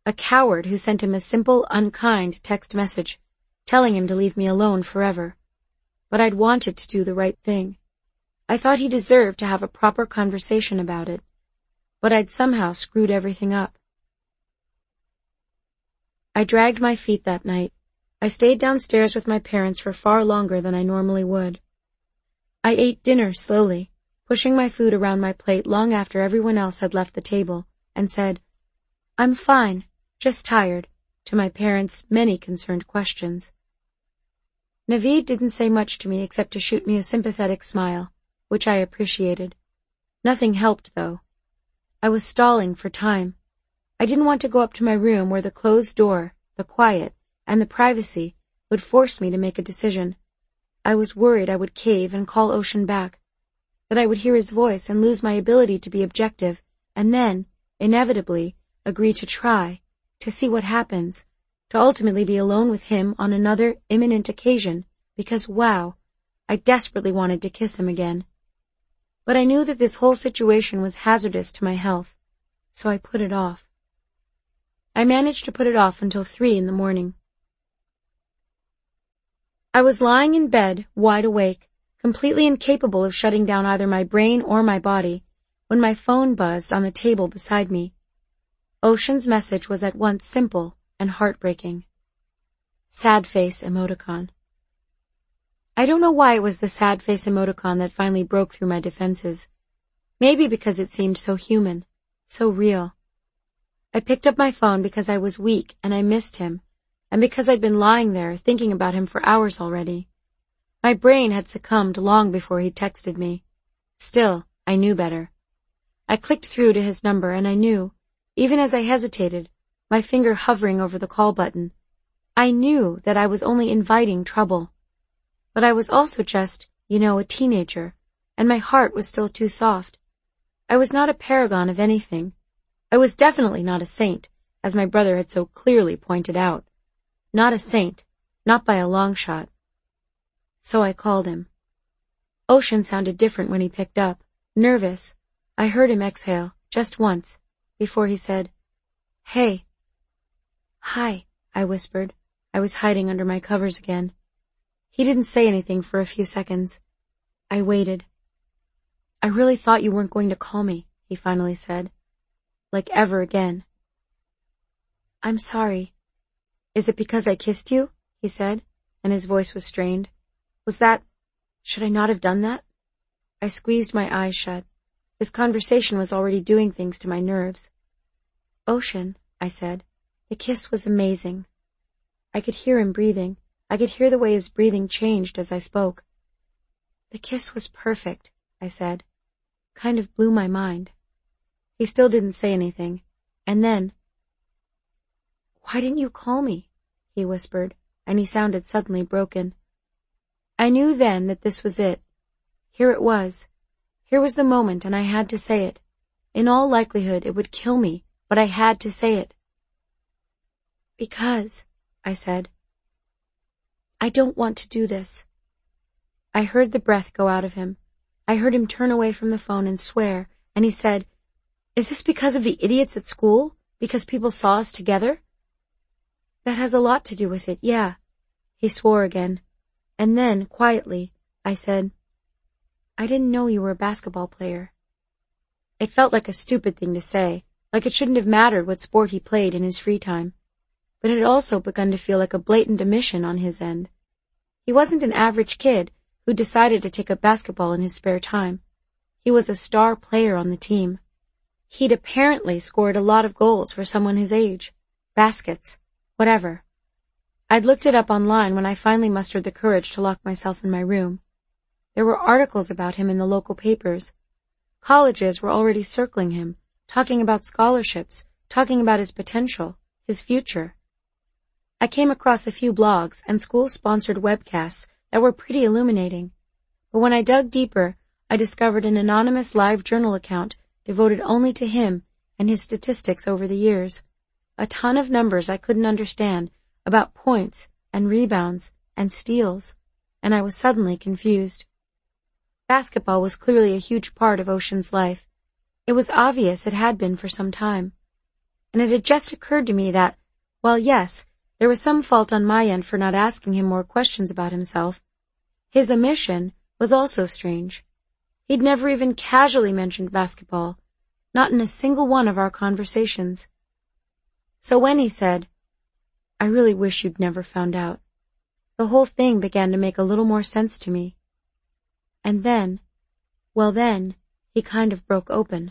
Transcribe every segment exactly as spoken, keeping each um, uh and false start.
A coward who sent him a simple, unkind text message, telling him to leave me alone forever. But I'd wanted to do the right thing. I thought he deserved to have a proper conversation about it, but I'd somehow screwed everything up. I dragged my feet that night. I stayed downstairs with my parents for far longer than I normally would. I ate dinner slowly, pushing my food around my plate long after everyone else had left the table, and said, "I'm fine, just tired," to my parents' many concerned questions. Naveed didn't say much to me except to shoot me a sympathetic smile, which I appreciated. Nothing helped, though. I was stalling for time. I didn't want to go up to my room where the closed door, the quiet, and the privacy would force me to make a decision. I was worried I would cave and call Ocean back, that I would hear his voice and lose my ability to be objective, and then, inevitably, agree to try, to see what happens, to ultimately be alone with him on another imminent occasion, because, wow, I desperately wanted to kiss him again. But I knew that this whole situation was hazardous to my health, so I put it off. I managed to put it off until three in the morning. I was lying in bed, wide awake, completely incapable of shutting down either my brain or my body, when my phone buzzed on the table beside me. Ocean's message was at once simple and heartbreaking. Sad face emoticon. I don't know why it was the sad face emoticon that finally broke through my defenses. Maybe because it seemed so human, so real. I picked up my phone because I was weak and I missed him, and because I'd been lying there thinking about him for hours already. My brain had succumbed long before he texted me. Still, I knew better. I clicked through to his number and I knew, even as I hesitated, my finger hovering over the call button, I knew that I was only inviting trouble. But I was also just, you know, a teenager, and my heart was still too soft. I was not a paragon of anything. I was definitely not a saint, as my brother had so clearly pointed out. Not a saint, not by a long shot. So I called him. Ocean sounded different when he picked up, nervous. I heard him exhale, just once, before he said, "Hey." "Hi," I whispered. I was hiding under my covers again. He didn't say anything for a few seconds. I waited. "I really thought you weren't going to call me," he finally said. "Like ever again." "I'm sorry." "Is it because I kissed you?" he said, and his voice was strained. "Was that... should I not have done that?" I squeezed my eyes shut. This conversation was already doing things to my nerves. "Ocean," I said, "the kiss was amazing." I could hear him breathing. I could hear the way his breathing changed as I spoke. "The kiss was perfect," I said. Kind of blew my mind. He still didn't say anything. And then, "Why didn't you call me?" he whispered, and he sounded suddenly broken. I knew then that this was it. Here it was. Here was the moment, and I had to say it. In all likelihood, it would kill me, but I had to say it. "Because," I said, "I don't want to do this." I heard the breath go out of him. I heard him turn away from the phone and swear, and he said, "Is this because of the idiots at school? Because people saw us together?" "That has a lot to do with it, yeah." He swore again. And then, quietly, I said, "I didn't know you were a basketball player." It felt like a stupid thing to say, like it shouldn't have mattered what sport he played in his free time. But it had also begun to feel like a blatant omission on his end. He wasn't an average kid who decided to take up basketball in his spare time. He was a star player on the team. He'd apparently scored a lot of goals for someone his age. Baskets. Whatever. I'd looked it up online when I finally mustered the courage to lock myself in my room. There were articles about him in the local papers. Colleges were already circling him, talking about scholarships, talking about his potential, his future. I came across a few blogs and school-sponsored webcasts that were pretty illuminating. But when I dug deeper, I discovered an anonymous live journal account devoted only to him and his statistics over the years. A ton of numbers I couldn't understand about points and rebounds and steals, and I was suddenly confused. Basketball was clearly a huge part of Ocean's life. It was obvious it had been for some time. and it had just occurred to me that, while yes, there was some fault on my end for not asking him more questions about himself, his omission was also strange. He'd never even casually mentioned basketball, not in a single one of our conversations. So when he said, "I really wish you'd never found out," the whole thing began to make a little more sense to me. And then, well then, he kind of broke open.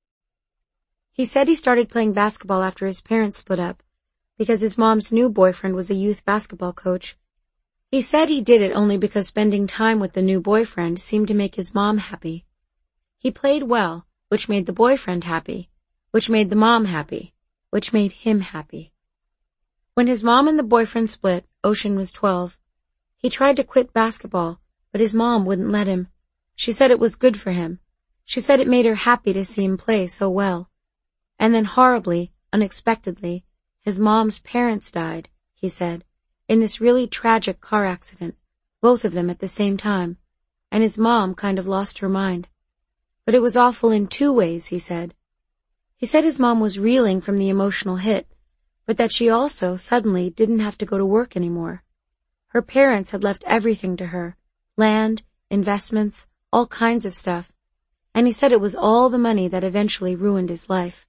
He said he started playing basketball after his parents split up, because his mom's new boyfriend was a youth basketball coach. He said he did it only because spending time with the new boyfriend seemed to make his mom happy. He played well, which made the boyfriend happy, which made the mom happy, which made him happy. When his mom and the boyfriend split, Ocean was twelve. He tried to quit basketball, but his mom wouldn't let him. She said it was good for him. She said it made her happy to see him play so well. And then horribly, unexpectedly, his mom's parents died, he said, in this really tragic car accident, both of them at the same time, and his mom kind of lost her mind. But it was awful in two ways, he said. He said his mom was reeling from the emotional hit, but that she also suddenly didn't have to go to work anymore. Her parents had left everything to her, land, investments, all kinds of stuff, and he said it was all the money that eventually ruined his life.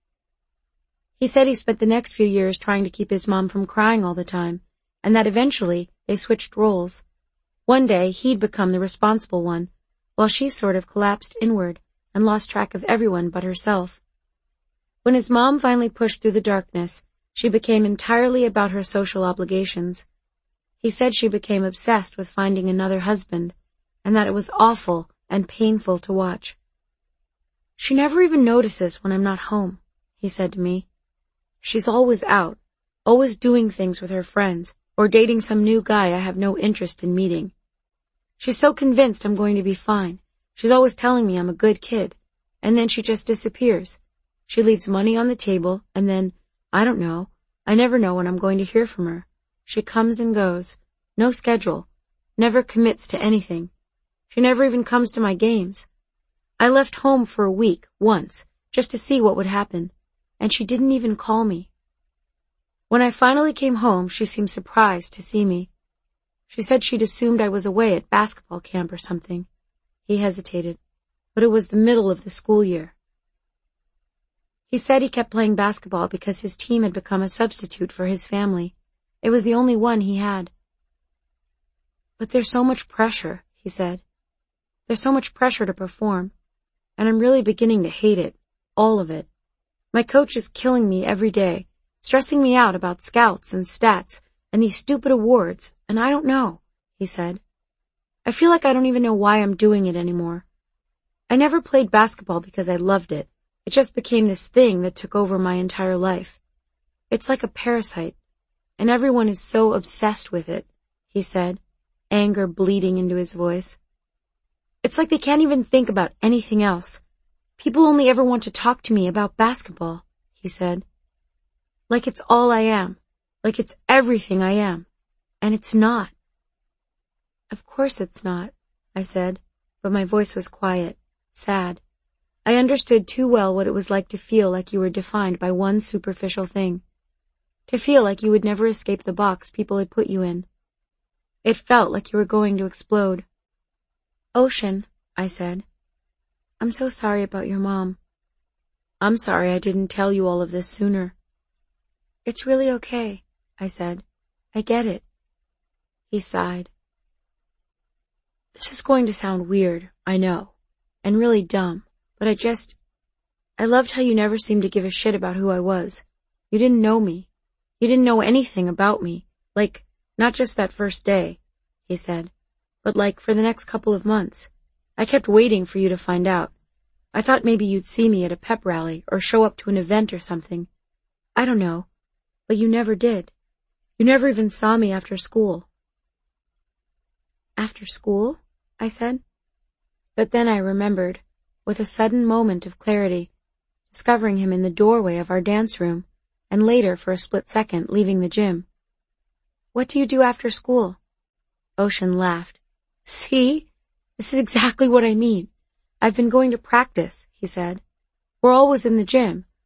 He said he spent the next few years trying to keep his mom from crying all the time, and that eventually they switched roles. One day he'd become the responsible one, while she sort of collapsed inward and lost track of everyone but herself. When his mom finally pushed through the darkness, she became entirely about her social obligations. He said she became obsessed with finding another husband, and that it was awful and painful to watch. "She never even notices when I'm not home," he said to me. "She's always out, always doing things with her friends, or dating some new guy I have no interest in meeting. She's so convinced I'm going to be fine. She's always telling me I'm a good kid, and then she just disappears. She leaves money on the table, and then, I don't know, I never know when I'm going to hear from her. She comes and goes, no schedule, never commits to anything. She never even comes to my games. I left home for a week, once, just to see what would happen, and she didn't even call me. When I finally came home, she seemed surprised to see me. She said she'd assumed I was away at basketball camp or something." He hesitated, but it was the middle of the school year. He said he kept playing basketball because his team had become a substitute for his family. It was the only one he had. "But there's so much pressure," he said. "There's so much pressure to perform, and I'm really beginning to hate it, all of it. My coach is killing me every day, stressing me out about scouts and stats and these stupid awards, and I don't know," he said. "I feel like I don't even know why I'm doing it anymore. I never played basketball because I loved it. It just became this thing that took over my entire life. It's like a parasite, and everyone is so obsessed with it," he said, anger bleeding into his voice. "It's like they can't even think about anything else. People only ever want to talk to me about basketball," he said. "Like it's all I am, like it's everything I am, and it's not." "Of course it's not," I said, but my voice was quiet, sad. I understood too well what it was like to feel like you were defined by one superficial thing, to feel like you would never escape the box people had put you in. It felt like you were going to explode. "Ocean," I said, "I'm so sorry about your mom. I'm sorry I didn't tell you all of this sooner." "It's really okay," I said. "I get it." He sighed. "This is going to sound weird, I know, and really dumb, but I just, I loved how you never seemed to give a shit about who I was. You didn't know me. You didn't know anything about me, like, not just that first day," he said, "but like for the next couple of months. I kept waiting for you to find out. I thought maybe you'd see me at a pep rally or show up to an event or something. I don't know, but you never did. You never even saw me after school." "After school?" I said. But then I remembered, with a sudden moment of clarity, discovering him in the doorway of our dance room, and later for a split second leaving the gym. "What do you do after school?" Ocean laughed. "See? This is exactly what I mean. I've been going to practice," he said. "We're always in the gym.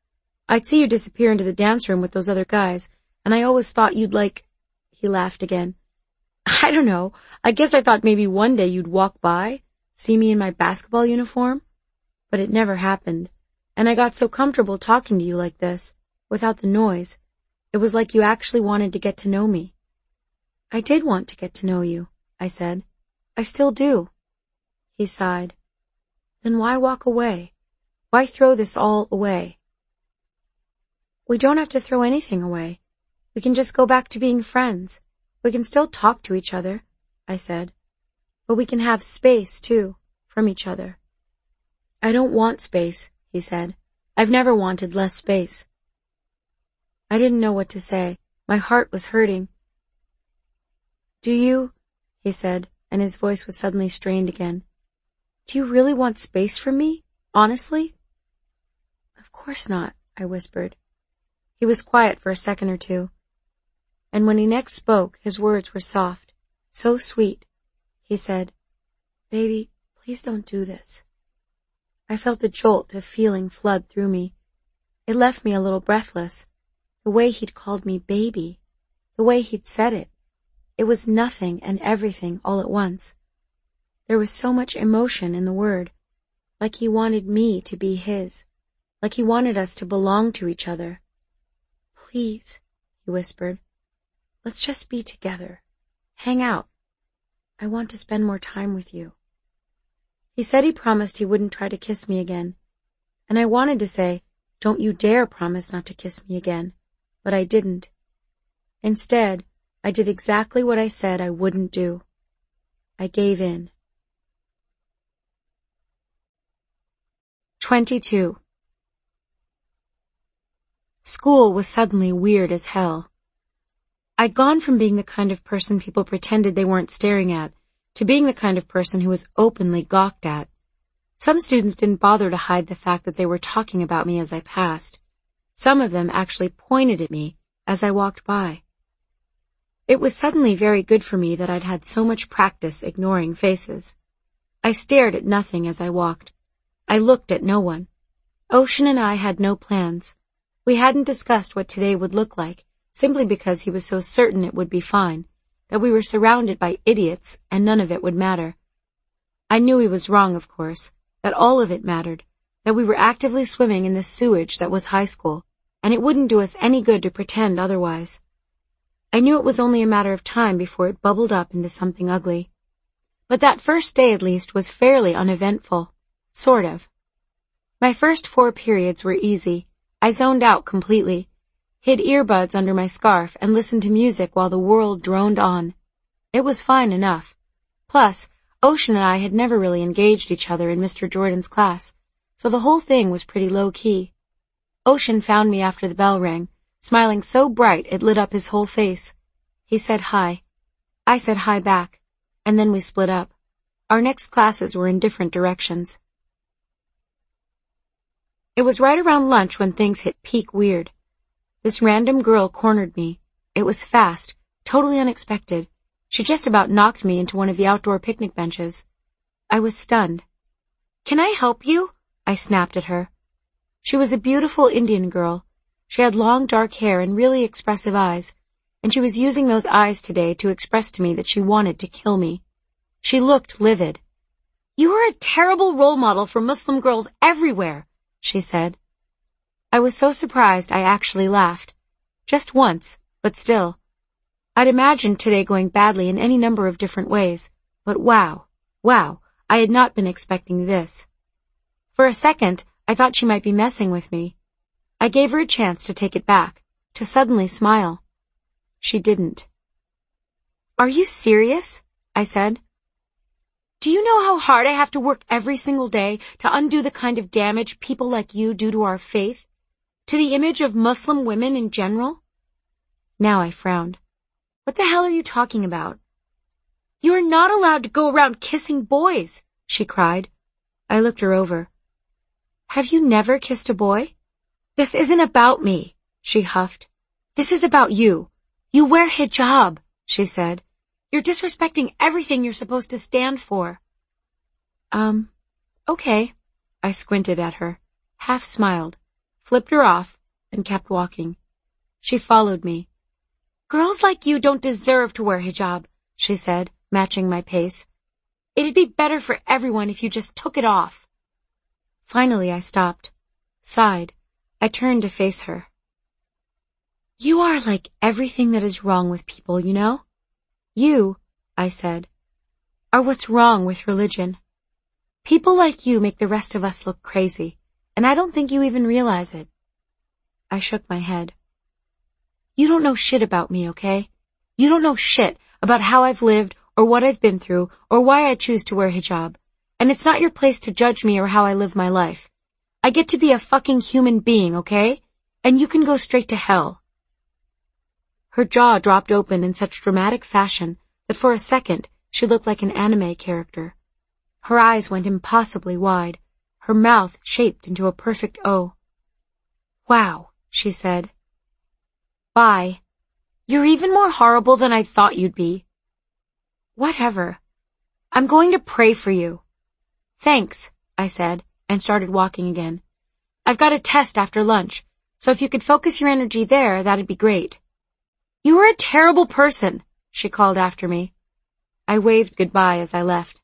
I'd see you disappear into the dance room with those other guys, and I always thought you'd like—" He laughed again. "I don't know. I guess I thought maybe one day you'd walk by, see me in my basketball uniform. But it never happened, and I got so comfortable talking to you like this, without the noise. It was like you actually wanted to get to know me." "I did want to get to know you," I said. "I still do." He sighed. "Then why walk away? Why throw this all away?" "We don't have to throw anything away. We can just go back to being friends. We can still talk to each other," I said. "But we can have space, too, from each other." "I don't want space," he said. "I've never wanted less space." I didn't know what to say. My heart was hurting. "Do you," he said, and his voice was suddenly strained again. "Do you really want space from me? Honestly?" "Of course not," I whispered. He was quiet for a second or two, and when he next spoke, his words were soft, so sweet. He said, "Baby, please don't do this." I felt a jolt of feeling flood through me. It left me a little breathless. The way he'd called me baby, the way he'd said it, it was nothing and everything all at once. There was so much emotion in the word, like he wanted me to be his, like he wanted us to belong to each other. "Please," he whispered, "let's just be together. Hang out. I want to spend more time with you." He said he promised he wouldn't try to kiss me again, and I wanted to say, "Don't you dare promise not to kiss me again," but I didn't. Instead, I did exactly what I said I wouldn't do. I gave in. twenty-two. School was suddenly weird as hell. I'd gone from being the kind of person people pretended they weren't staring at to being the kind of person who was openly gawked at. Some students didn't bother to hide the fact that they were talking about me as I passed. Some of them actually pointed at me as I walked by. It was suddenly very good for me that I'd had so much practice ignoring faces. I stared at nothing as I walked. I looked at no one. Ocean and I had no plans. We hadn't discussed what today would look like, simply because he was so certain it would be fine, that we were surrounded by idiots and none of it would matter. I knew he was wrong, of course, that all of it mattered, that we were actively swimming in the sewage that was high school, and it wouldn't do us any good to pretend otherwise. I knew it was only a matter of time before it bubbled up into something ugly. But that first day, at least, was fairly uneventful. Sort of. My first four periods were easy. I zoned out completely, hid earbuds under my scarf, and listened to music while the world droned on. It was fine enough. Plus, Ocean and I had never really engaged each other in Mister Jordan's class, so the whole thing was pretty low-key. Ocean found me after the bell rang, smiling so bright it lit up his whole face. He said hi. I said hi back, and then we split up. Our next classes were in different directions. It was right around lunch when things hit peak weird. This random girl cornered me. It was fast, totally unexpected. She just about knocked me into one of the outdoor picnic benches. I was stunned. "Can I help you?" I snapped at her. She was a beautiful Indian girl. She had long dark hair and really expressive eyes, and she was using those eyes today to express to me that she wanted to kill me. She looked livid. "You are a terrible role model for Muslim girls everywhere," she said. I was so surprised I actually laughed. Just once, but still. I'd imagined today going badly in any number of different ways, but wow, wow, I had not been expecting this. For a second, I thought she might be messing with me. I gave her a chance to take it back, to suddenly smile. She didn't. "Are you serious?" I said. "Do you know how hard I have to work every single day to undo the kind of damage people like you do to our faith, to the image of Muslim women in general?" Now I frowned. "What the hell are you talking about?" "You are not allowed to go around kissing boys," she cried. I looked her over. "Have you never kissed a boy?" "This isn't about me," she huffed. "This is about you. You wear hijab," she said. "You're disrespecting everything you're supposed to stand for." Um, okay. I squinted at her, half smiled, flipped her off, and kept walking. She followed me. "Girls like you don't deserve to wear hijab," she said, matching my pace. "It'd be better for everyone if you just took it off." Finally, I stopped, sighed. I turned to face her. "You are like everything that is wrong with people, you know? You," I said, "are what's wrong with religion. People like you make the rest of us look crazy, and I don't think you even realize it." I shook my head. "You don't know shit about me, okay? You don't know shit about how I've lived or what I've been through or why I choose to wear hijab. And it's not your place to judge me or how I live my life. I get to be a fucking human being, okay? And you can go straight to hell." Her jaw dropped open in such dramatic fashion that for a second she looked like an anime character. Her eyes went impossibly wide, her mouth shaped into a perfect O. "Wow," she said. "Bye. You're even more horrible than I thought you'd be." "Whatever. I'm going to pray for you." "Thanks," I said, and started walking again. "I've got a test after lunch, so if you could focus your energy there, that'd be great." "You are a terrible person," she called after me. I waved goodbye as I left.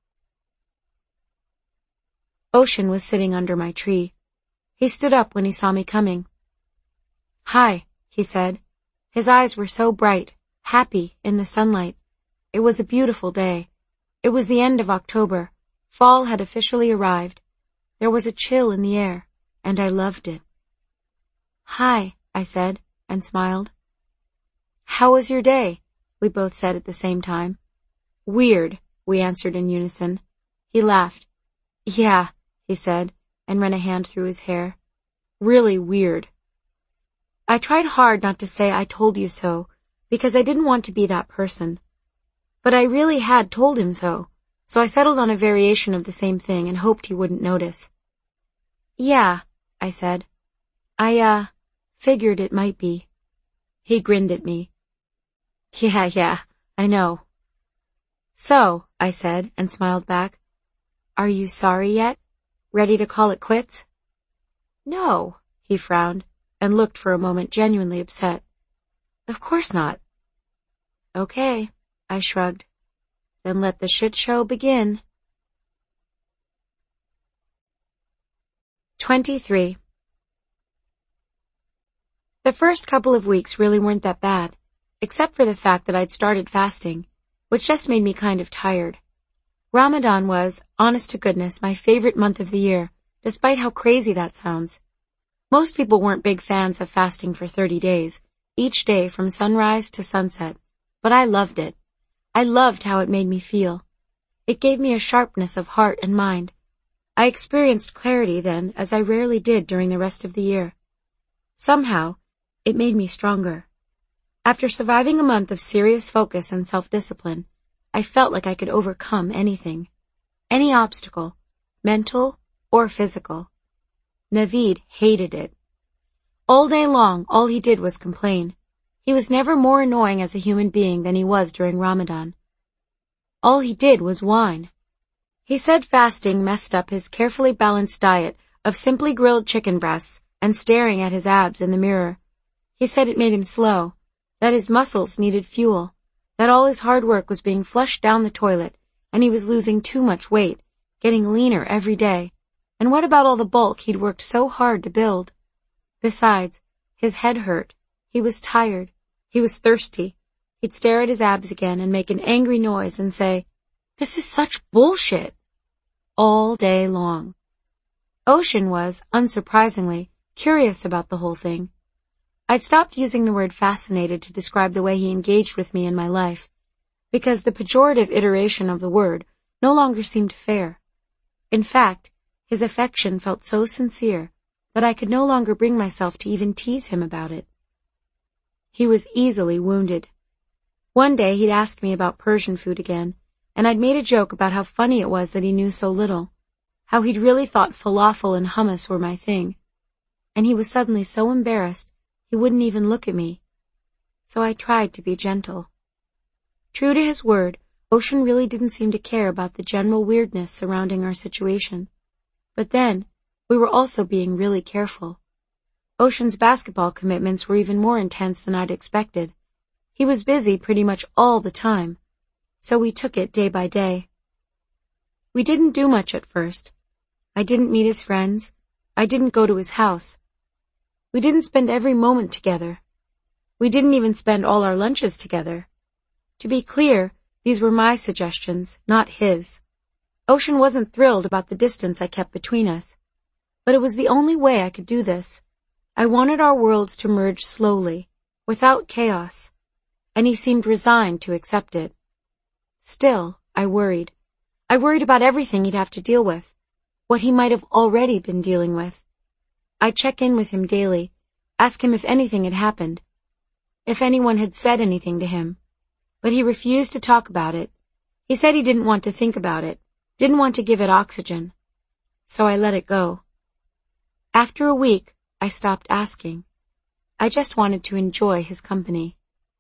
Ocean was sitting under my tree. He stood up when he saw me coming. "Hi," he said. His eyes were so bright, happy, in the sunlight. It was a beautiful day. It was the end of October. Fall had officially arrived. There was a chill in the air, and I loved it. "Hi," I said, and smiled. "How was your day?" we both said at the same time. "Weird," we answered in unison. He laughed. "Yeah," he said, and ran a hand through his hair. "Really weird." I tried hard not to say "I told you so," because I didn't want to be that person. But I really had told him so, so I settled on a variation of the same thing and hoped he wouldn't notice. "Yeah," I said. I, uh, figured it might be." He grinned at me. "Yeah, yeah, I know." "So," I said, and smiled back, "are you sorry yet? Ready to call it quits?" "No," he frowned, and looked for a moment genuinely upset. "Of course not." "Okay," I shrugged. "Then let the shit show begin." twenty-three. The first couple of weeks really weren't that bad, except for the fact that I'd started fasting, which just made me kind of tired. Ramadan was, honest to goodness, my favorite month of the year, despite how crazy that sounds. Most people weren't big fans of fasting for thirty days, each day from sunrise to sunset, but I loved it. I loved how it made me feel. It gave me a sharpness of heart and mind. I experienced clarity then as I rarely did during the rest of the year. Somehow, it made me stronger. After surviving a month of serious focus and self-discipline, I felt like I could overcome anything. Any obstacle, mental or physical. Naveed hated it. All day long, all he did was complain. He was never more annoying as a human being than he was during Ramadan. All he did was whine. He said fasting messed up his carefully balanced diet of simply grilled chicken breasts and staring at his abs in the mirror. He said it made him slow, that his muscles needed fuel, that all his hard work was being flushed down the toilet, and he was losing too much weight, getting leaner every day. And what about all the bulk he'd worked so hard to build? Besides, his head hurt. He was tired. He was thirsty. He'd stare at his abs again and make an angry noise and say, "This is such bullshit," all day long. Ocean was, unsurprisingly, curious about the whole thing. I'd stopped using the word fascinated to describe the way he engaged with me in my life, because the pejorative iteration of the word no longer seemed fair. In fact, his affection felt so sincere that I could no longer bring myself to even tease him about it. He was easily wounded. One day he'd asked me about Persian food again, and I'd made a joke about how funny it was that he knew so little, how he'd really thought falafel and hummus were my thing. And he was suddenly so embarrassed he wouldn't even look at me. So I tried to be gentle. True to his word, Ocean really didn't seem to care about the general weirdness surrounding our situation. But then, we were also being really careful. Ocean's basketball commitments were even more intense than I'd expected. He was busy pretty much all the time, so we took it day by day. We didn't do much at first. I didn't meet his friends. I didn't go to his house. We didn't spend every moment together. We didn't even spend all our lunches together. To be clear, these were my suggestions, not his. Ocean wasn't thrilled about the distance I kept between us, but it was the only way I could do this. I wanted our worlds to merge slowly, without chaos, and he seemed resigned to accept it. Still, I worried. I worried about everything he'd have to deal with, what he might have already been dealing with. I'd check in with him daily, ask him if anything had happened, if anyone had said anything to him, but he refused to talk about it. He said he didn't want to think about it, didn't want to give it oxygen. So I let it go. After a week, I stopped asking. I just wanted to enjoy his company.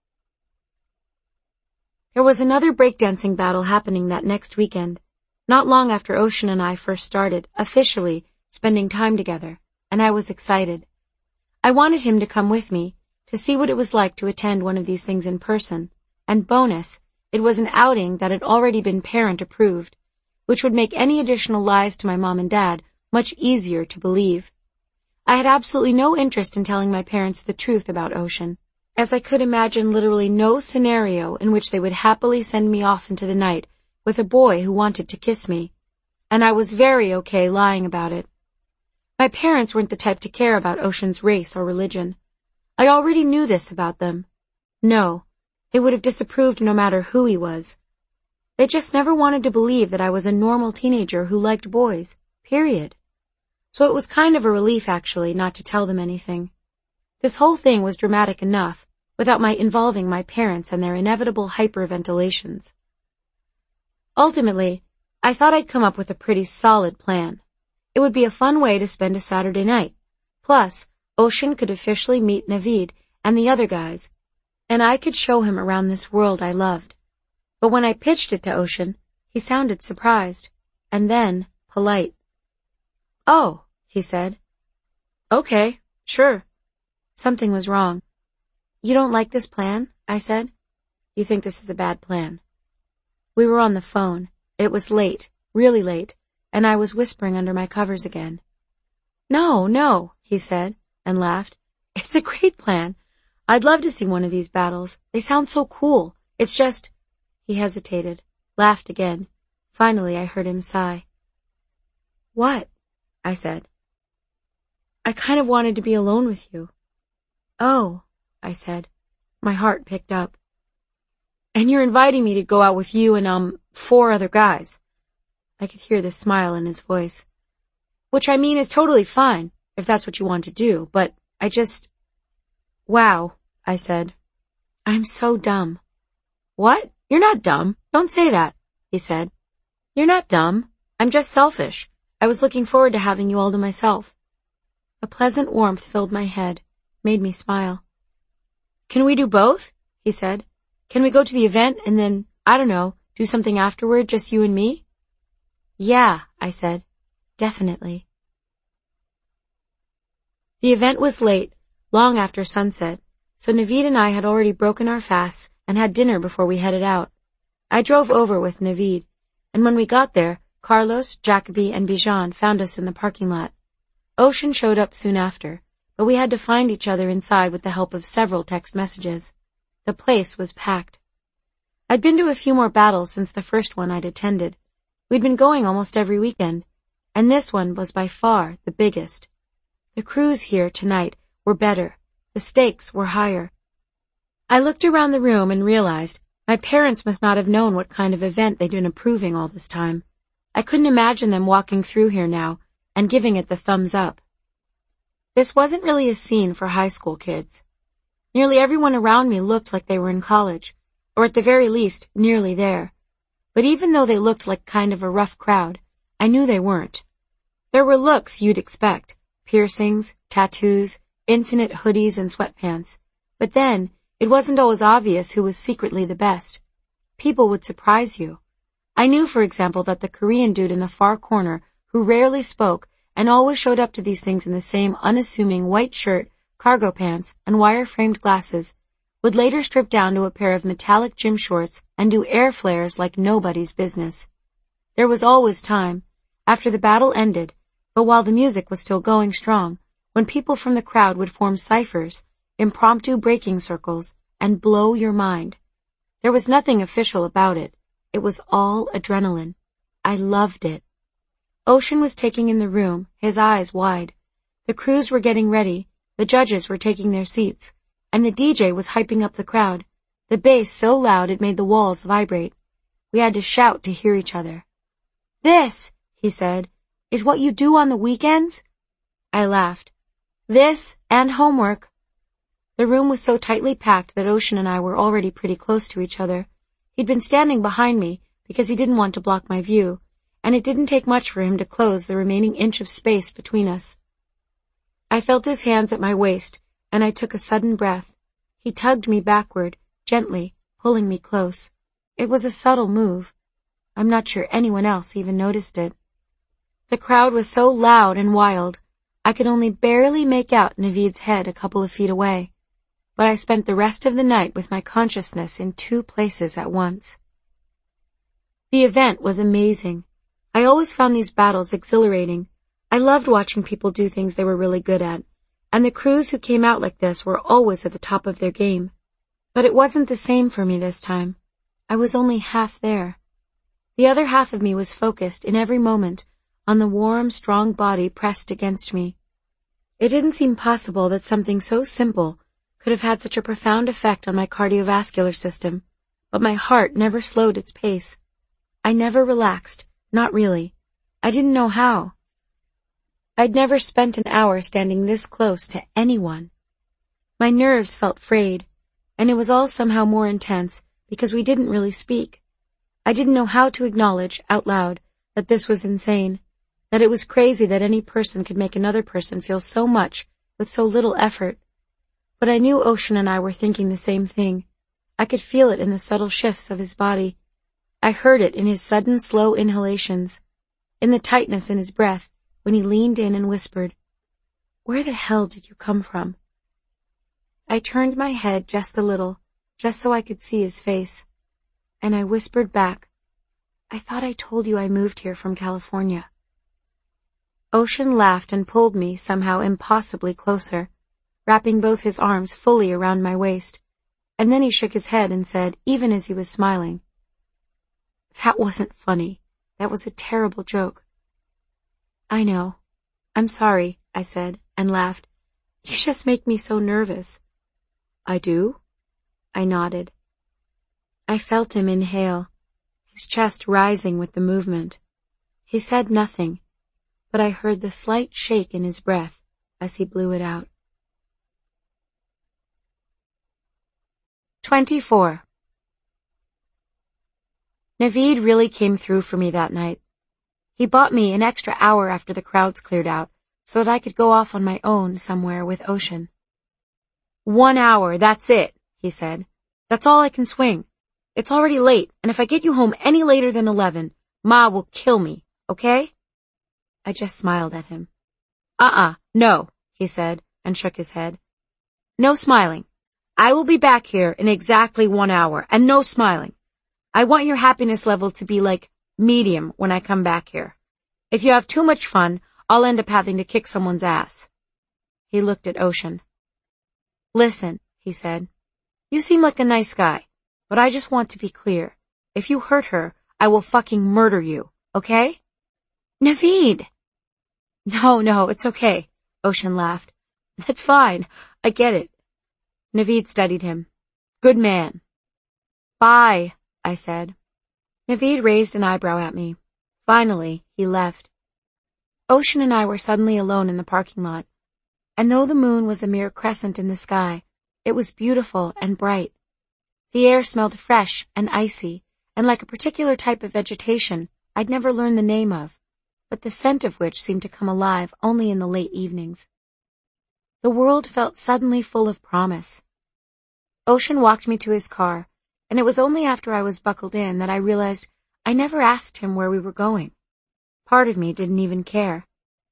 There was another breakdancing battle happening that next weekend, not long after Ocean and I first started, officially, spending time together, and I was excited. I wanted him to come with me, to see what it was like to attend one of these things in person, and bonus, it was an outing that had already been parent-approved, which would make any additional lies to my mom and dad much easier to believe. I had absolutely no interest in telling my parents the truth about Ocean, as I could imagine literally no scenario in which they would happily send me off into the night with a boy who wanted to kiss me, and I was very okay lying about it. My parents weren't the type to care about Ocean's race or religion. I already knew this about them. No, they would have disapproved no matter who he was. They just never wanted to believe that I was a normal teenager who liked boys, period. So it was kind of a relief, actually, not to tell them anything. This whole thing was dramatic enough, without my involving my parents and their inevitable hyperventilations. Ultimately, I thought I'd come up with a pretty solid plan. It would be a fun way to spend a Saturday night. Plus, Ocean could officially meet Naveed and the other guys, and I could show him around this world I loved. But when I pitched it to Ocean, he sounded surprised, and then polite. "Oh," he said. "Okay, sure." Something was wrong. "You don't like this plan?" I said. "You think this is a bad plan?" We were on the phone. It was late, really late, and I was whispering under my covers again. "No, no," he said, and laughed. "It's a great plan. I'd love to see one of these battles. They sound so cool. It's just—" He hesitated, laughed again. Finally, I heard him sigh. "What?" I said. "I kind of wanted to be alone with you." "Oh," I said. My heart picked up. "And you're inviting me to go out with you and, um, four other guys." I could hear the smile in his voice. "Which I mean is totally fine, if that's what you want to do, but I just—" "Wow," I said. "I'm so dumb." "What? You're not dumb. Don't say that," he said. "You're not dumb. I'm just selfish. I was looking forward to having you all to myself." A pleasant warmth filled my head, made me smile. "Can we do both?" he said. "Can we go to the event and then, I don't know, do something afterward, just you and me?" "Yeah," I said. "Definitely." The event was late, long after sunset, so Naveed and I had already broken our fasts and had dinner before we headed out. I drove over with Naveed, and when we got there, Carlos, Jacoby, and Bijan found us in the parking lot. Ocean showed up soon after, but we had to find each other inside with the help of several text messages. The place was packed. I'd been to a few more battles since the first one I'd attended. We'd been going almost every weekend, and this one was by far the biggest. The crews here tonight were better. The stakes were higher. I looked around the room and realized my parents must not have known what kind of event they'd been approving all this time. I couldn't imagine them walking through here now and giving it the thumbs up. This wasn't really a scene for high school kids. Nearly everyone around me looked like they were in college, or at the very least, nearly there. But even though they looked like kind of a rough crowd, I knew they weren't. There were looks you'd expect, piercings, tattoos, infinite hoodies and sweatpants. But then, it wasn't always obvious who was secretly the best. People would surprise you. I knew, for example, that the Korean dude in the far corner, who rarely spoke and always showed up to these things in the same unassuming white shirt, cargo pants, and wire-framed glasses, would later strip down to a pair of metallic gym shorts and do air flares like nobody's business. There was always time, after the battle ended, but while the music was still going strong, when people from the crowd would form ciphers, impromptu breaking circles, and blow your mind. There was nothing official about it. It was all adrenaline. I loved it. Ocean was taking in the room, his eyes wide. The crews were getting ready, the judges were taking their seats, and the D J was hyping up the crowd, the bass so loud it made the walls vibrate. We had to shout to hear each other. "This," he said, "is what you do on the weekends?" I laughed. "This and homework." The room was so tightly packed that Ocean and I were already pretty close to each other. He'd been standing behind me because he didn't want to block my view, and it didn't take much for him to close the remaining inch of space between us. I felt his hands at my waist, and I took a sudden breath. He tugged me backward, gently, pulling me close. It was a subtle move. I'm not sure anyone else even noticed it. The crowd was so loud and wild, I could only barely make out Naveed's head a couple of feet away, but I spent the rest of the night with my consciousness in two places at once. The event was amazing. I always found these battles exhilarating. I loved watching people do things they were really good at, and the crews who came out like this were always at the top of their game. But it wasn't the same for me this time. I was only half there. The other half of me was focused in every moment on the warm, strong body pressed against me. It didn't seem possible that something so simple could have had such a profound effect on my cardiovascular system, but my heart never slowed its pace. I never relaxed, not really. I didn't know how. I'd never spent an hour standing this close to anyone. My nerves felt frayed, and it was all somehow more intense because we didn't really speak. I didn't know how to acknowledge, out loud, that this was insane, that it was crazy that any person could make another person feel so much with so little effort. But I knew Ocean and I were thinking the same thing. I could feel it in the subtle shifts of his body. I heard it in his sudden, slow inhalations, in the tightness in his breath when he leaned in and whispered, "Where the hell did you come from?" I turned my head just a little, just so I could see his face, and I whispered back, "I thought I told you I moved here from California." Ocean laughed and pulled me somehow impossibly closer, wrapping both his arms fully around my waist, and then he shook his head and said, even as he was smiling, "That wasn't funny. That was a terrible joke." "I know. I'm sorry," I said, and laughed. "You just make me so nervous." "I do?" I nodded. I felt him inhale, his chest rising with the movement. He said nothing, but I heard the slight shake in his breath as he blew it out. twenty-four. Naveed really came through for me that night. He bought me an extra hour after the crowds cleared out so that I could go off on my own somewhere with Ocean. "One hour, that's it," he said. "That's all I can swing. It's already late, and if I get you home any later than eleven, Ma will kill me, okay?" I just smiled at him. Uh-uh, no, he said, and shook his head. "No smiling. I will be back here in exactly one hour, and no smiling. I want your happiness level to be like medium when I come back here. If you have too much fun, I'll end up having to kick someone's ass." He looked at Ocean. "Listen," he said, "you seem like a nice guy, but I just want to be clear. If you hurt her, I will fucking murder you, okay?" "Naveed!" "No, no, it's okay," Ocean laughed. "That's fine. I get it." Naveed studied him. "Good man." "Bye," I said. Naveed raised an eyebrow at me. Finally, he left. Ocean and I were suddenly alone in the parking lot, and though the moon was a mere crescent in the sky, it was beautiful and bright. The air smelled fresh and icy, and like a particular type of vegetation I'd never learned the name of, but the scent of which seemed to come alive only in the late evenings. The world felt suddenly full of promise. Ocean walked me to his car, and it was only after I was buckled in that I realized I never asked him where we were going. Part of me didn't even care.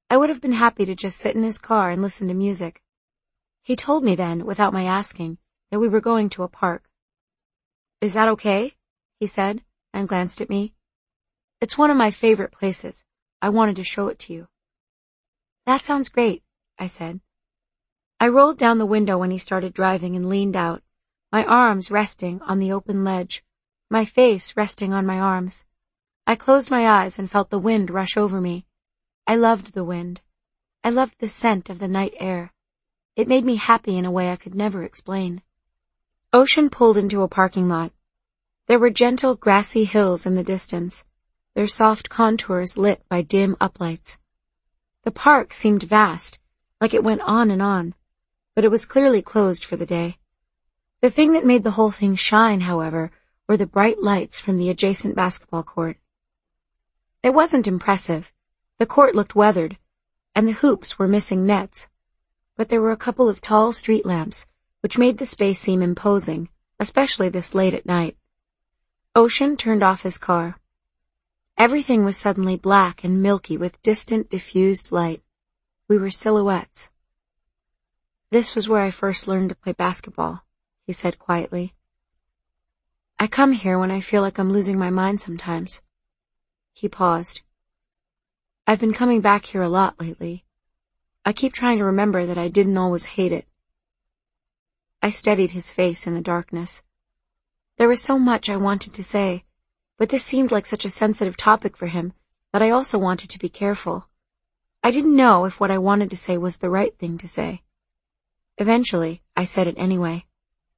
I would have been happy to just sit in his car and listen to music. He told me then, without my asking, that we were going to a park. "Is that okay?" he said, and glanced at me. "It's one of my favorite places. I wanted to show it to you." "That sounds great," I said. I rolled down the window when he started driving and leaned out, my arms resting on the open ledge, my face resting on my arms. I closed my eyes and felt the wind rush over me. I loved the wind. I loved the scent of the night air. It made me happy in a way I could never explain. Ocean pulled into a parking lot. There were gentle, grassy hills in the distance, their soft contours lit by dim uplights. The park seemed vast, like it went on and on, but it was clearly closed for the day. The thing that made the whole thing shine, however, were the bright lights from the adjacent basketball court. It wasn't impressive. The court looked weathered, and the hoops were missing nets, but there were a couple of tall street lamps, which made the space seem imposing, especially this late at night. Ocean turned off his car. Everything was suddenly black and milky with distant, diffused light. We were silhouettes. "This was where I first learned to play basketball," he said quietly. "I come here when I feel like I'm losing my mind sometimes." He paused. "I've been coming back here a lot lately. I keep trying to remember that I didn't always hate it." I studied his face in the darkness. There was so much I wanted to say, but this seemed like such a sensitive topic for him that I also wanted to be careful. I didn't know if what I wanted to say was the right thing to say. Eventually, I said it anyway.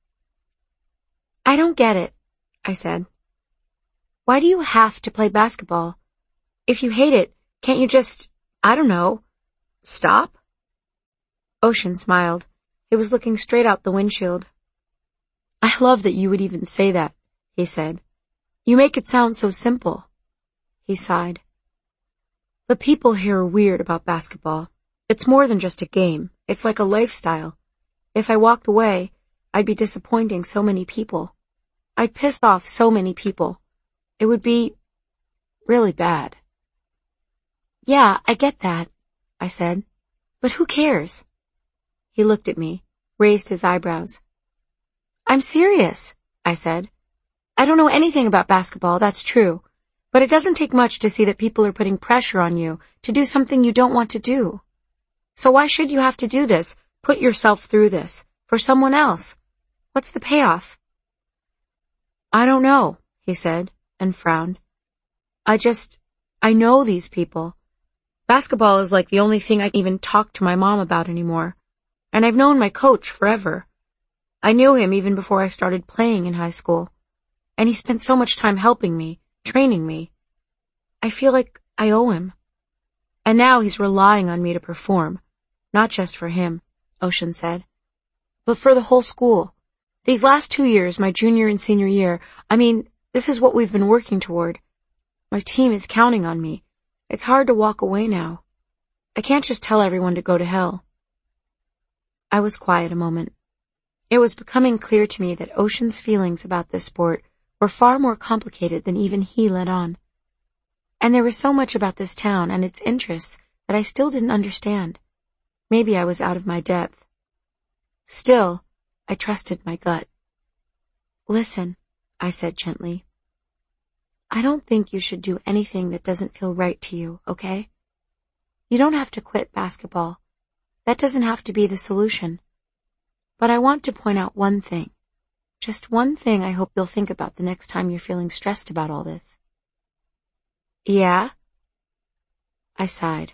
"I don't get it," I said. "Why do you have to play basketball? If you hate it, can't you just, I don't know, stop?" Ocean smiled. He was looking straight out the windshield. "I love that you would even say that," he said. "You make it sound so simple." He sighed. "The people here are weird about basketball. It's more than just a game. It's like a lifestyle. If I walked away, I'd be disappointing so many people. I'd piss off so many people. It would be really bad." "Yeah, I get that," I said. "But who cares?" He looked at me, raised his eyebrows. "I'm serious," I said. "I don't know anything about basketball, that's true, but it doesn't take much to see that people are putting pressure on you to do something you don't want to do. So why should you have to do this, put yourself through this, for someone else? What's the payoff?" "I don't know," he said, and frowned. I just, I know these people. Basketball is like the only thing I even talk to my mom about anymore. And I've known my coach forever. I knew him even before I started playing in high school. And he spent so much time helping me, training me. I feel like I owe him. And now he's relying on me to perform. Not just for him, Ocean said, but for the whole school. These last two years, my junior and senior year, I mean, this is what we've been working toward. My team is counting on me. It's hard to walk away now. I can't just tell everyone to go to hell. I was quiet a moment. It was becoming clear to me that Ocean's feelings about this sport were far more complicated than even he let on. And there was so much about this town and its interests that I still didn't understand. Maybe I was out of my depth. Still, I trusted my gut. Listen, I said gently. I don't think you should do anything that doesn't feel right to you, okay? You don't have to quit basketball. That doesn't have to be the solution. But I want to point out one thing. Just one thing I hope you'll think about the next time you're feeling stressed about all this. Yeah? I sighed.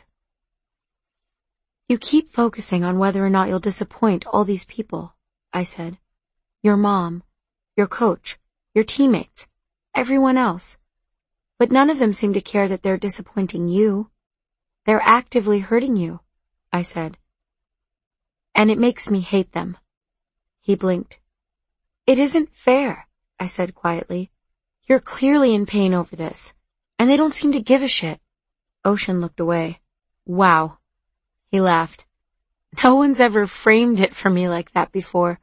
You keep focusing on whether or not you'll disappoint all these people, I said. Your mom, your coach, your teammates, everyone else. But none of them seem to care that they're disappointing you. They're actively hurting you, I said. And it makes me hate them. He blinked. It isn't fair, I said quietly. You're clearly in pain over this, and they don't seem to give a shit. Ocean looked away. Wow. He laughed. No one's ever framed it for me like that before.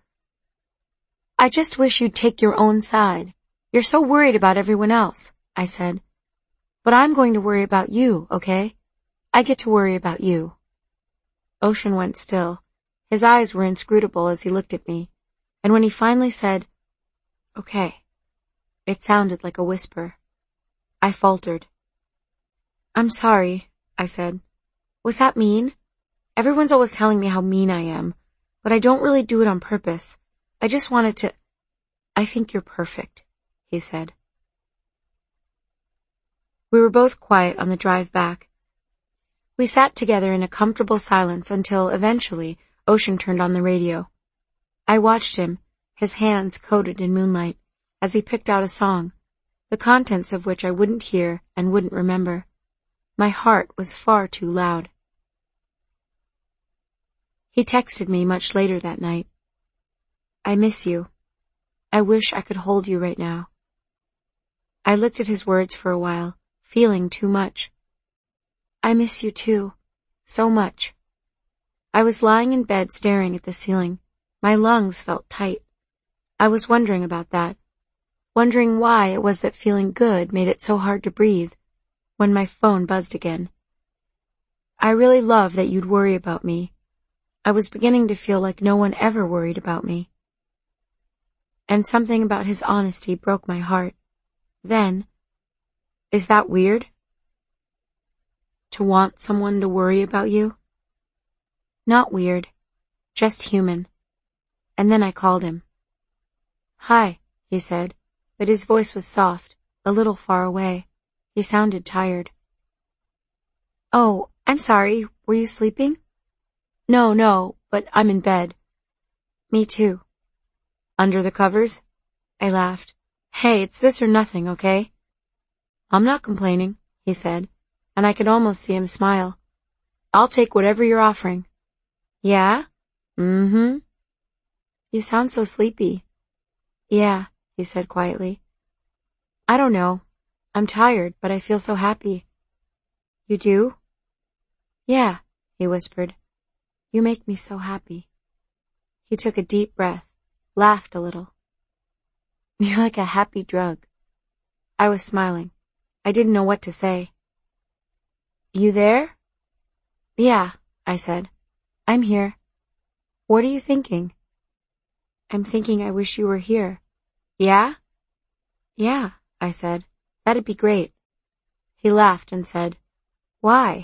I just wish you'd take your own side. You're so worried about everyone else, I said. But I'm going to worry about you, okay? I get to worry about you. Ocean went still. His eyes were inscrutable as he looked at me, and when he finally said, "Okay," it sounded like a whisper. I faltered. "I'm sorry," I said. "Was that mean? Everyone's always telling me how mean I am, but I don't really do it on purpose. I just wanted to—" "I think you're perfect," he said. We were both quiet on the drive back. We sat together in a comfortable silence until, eventually, Ocean turned on the radio. I watched him, his hands coated in moonlight, as he picked out a song, the contents of which I wouldn't hear and wouldn't remember. My heart was far too loud. He texted me much later that night. "I miss you. I wish I could hold you right now." I looked at his words for a while, feeling too much. "I miss you too, so much." I was lying in bed staring at the ceiling. My lungs felt tight. I was wondering about that, wondering why it was that feeling good made it so hard to breathe, when my phone buzzed again. "I really love that you'd worry about me." I was beginning to feel like no one ever worried about me. And something about his honesty broke my heart. Then, "Is that weird? To want someone to worry about you?" "Not weird, just human." And then I called him. "Hi," he said, but his voice was soft, a little far away. He sounded tired. "Oh, I'm sorry. Were you sleeping?" "No, no, but I'm in bed." "Me too." "Under the covers?" I laughed. "Hey, it's this or nothing, okay?" "I'm not complaining," he said, and I could almost see him smile. "I'll take whatever you're offering." "Yeah?" "Mm-hmm." "You sound so sleepy." "Yeah," he said quietly. "I don't know. I'm tired, but I feel so happy." "You do?" "Yeah," he whispered. "You make me so happy." He took a deep breath, laughed a little. "You're like a happy drug." I was smiling. I didn't know what to say. "You there?" "Yeah," I said. "I'm here." "What are you thinking?" "I'm thinking I wish you were here." "Yeah?" "Yeah," I said. "That'd be great." He laughed and said, "Why?"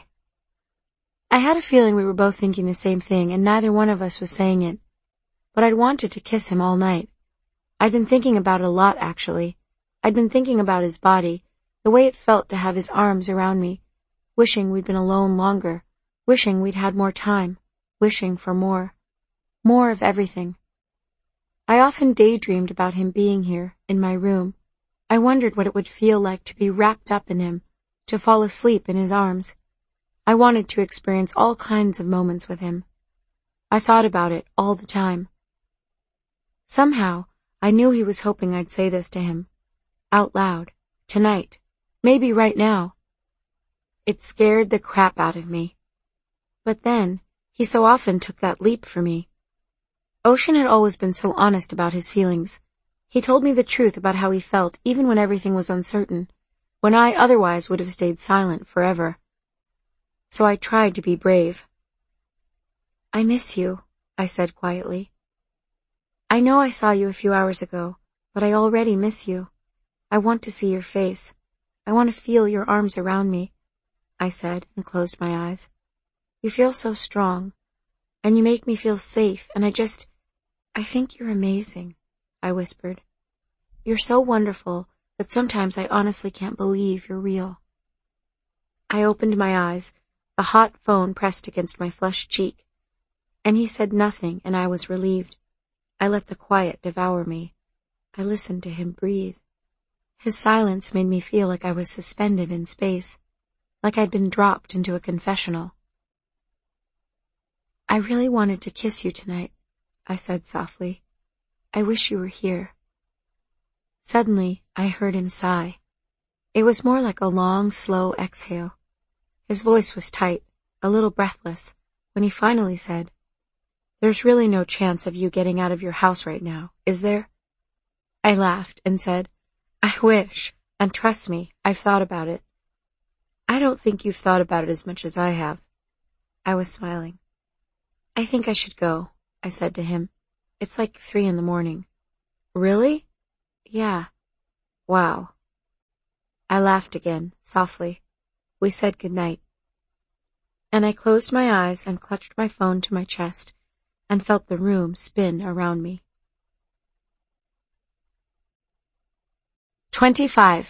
I had a feeling we were both thinking the same thing, and neither one of us was saying it. But I'd wanted to kiss him all night. I'd been thinking about it a lot, actually. I'd been thinking about his body, the way it felt to have his arms around me, wishing we'd been alone longer, wishing we'd had more time, wishing for more. More of everything. I often daydreamed about him being here, in my room. I wondered what it would feel like to be wrapped up in him, to fall asleep in his arms. I wanted to experience all kinds of moments with him. I thought about it all the time. Somehow, I knew he was hoping I'd say this to him. Out loud. Tonight. Maybe right now. It scared the crap out of me. But then, he so often took that leap for me. Ocean had always been so honest about his feelings. He told me the truth about how he felt even when everything was uncertain, when I otherwise would have stayed silent forever. So I tried to be brave. "I miss you," I said quietly. "I know I saw you a few hours ago, but I already miss you. I want to see your face. I want to feel your arms around me," I said and closed my eyes. "You feel so strong, and you make me feel safe, and I just, I think you're amazing," I whispered. "You're so wonderful that sometimes I honestly can't believe you're real." I opened my eyes, the hot phone pressed against my flushed cheek, and he said nothing, and I was relieved. I let the quiet devour me. I listened to him breathe. His silence made me feel like I was suspended in space, like I'd been dropped into a confessional. "I really wanted to kiss you tonight," I said softly. "I wish you were here." Suddenly, I heard him sigh. It was more like a long, slow exhale. His voice was tight, a little breathless, when he finally said, "There's really no chance of you getting out of your house right now, is there?" I laughed and said, "I wish, and trust me, I've thought about it." I don't think you've thought about it as much as I have. I was smiling. I think I should go, I said to him. It's like three in the morning. Really? Yeah. Wow. I laughed again, softly. We said goodnight. And I closed my eyes and clutched my phone to my chest and felt the room spin around me. Twenty-five.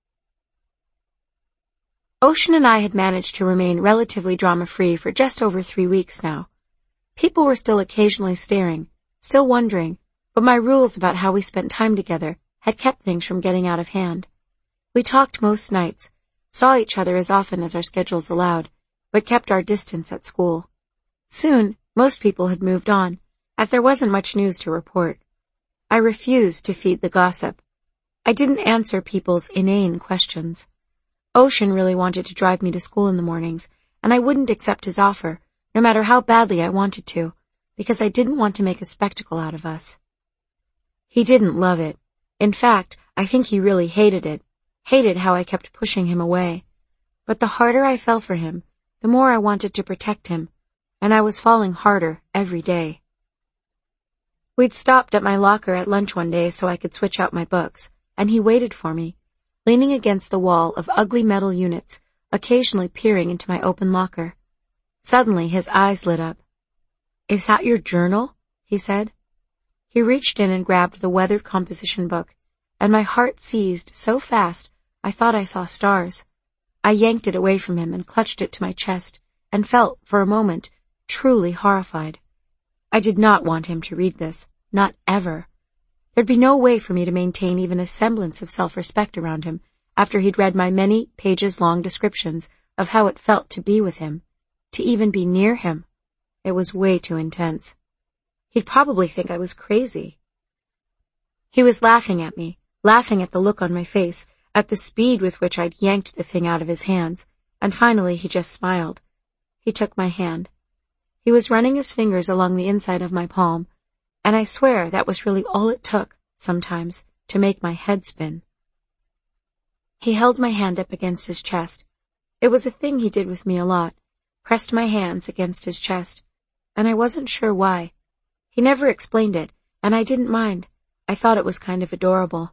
Ocean and I had managed to remain relatively drama-free for just over three weeks now. People were still occasionally staring, still wondering, but my rules about how we spent time together had kept things from getting out of hand. We talked most nights, saw each other as often as our schedules allowed, but kept our distance at school. Soon, most people had moved on, as there wasn't much news to report. I refused to feed the gossip. I didn't answer people's inane questions. Ocean really wanted to drive me to school in the mornings, and I wouldn't accept his offer, no matter how badly I wanted to, because I didn't want to make a spectacle out of us. He didn't love it. In fact, I think he really hated it, hated how I kept pushing him away. But the harder I fell for him, the more I wanted to protect him, and I was falling harder every day. We'd stopped at my locker at lunch one day so I could switch out my books, and he waited for me, leaning against the wall of ugly metal units, occasionally peering into my open locker. Suddenly his eyes lit up. "Is that your journal?" he said. He reached in and grabbed the weathered composition book, and my heart seized so fast I thought I saw stars. I yanked it away from him and clutched it to my chest, and felt, for a moment, truly horrified. I did not want him to read this, not ever. There'd be no way for me to maintain even a semblance of self-respect around him after he'd read my many pages-long descriptions of how it felt to be with him, to even be near him. It was way too intense. He'd probably think I was crazy. He was laughing at me, laughing at the look on my face, at the speed with which I'd yanked the thing out of his hands, and finally he just smiled. He took my hand. He was running his fingers along the inside of my palm, and I swear that was really all it took, sometimes, to make my head spin. He held my hand up against his chest. It was a thing he did with me a lot, pressed my hands against his chest, and I wasn't sure why. He never explained it, and I didn't mind. I thought it was kind of adorable.